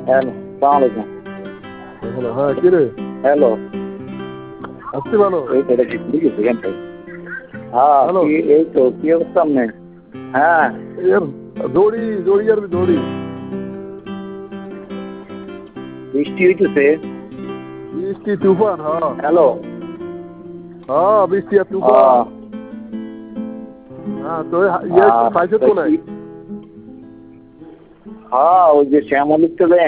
Hello, সালাম আলাইকুম। Hello, হ্যাঁ কি রে? হ্যালো, আসছি ভালো। এই তো এটা কি ভুলে গেছি এখানটায়। হ্যাঁ, হ্যালো। এই তো কি অবস্থা আপনার? হ্যাঁ, এর দৌড়ি দৌড়ি আর দৌড়ি। বৃষ্টি হইতেছে। বৃষ্টি তুফান, হ্যাঁ হ্যালো, হ্যাঁ বৃষ্টি আর তুফান। হ্যাঁ, হ্যাঁ তো ইয়ে খাইছে তা তো নাই? কি- হ্যাঁ, ওই যে শ্যামলিক চলে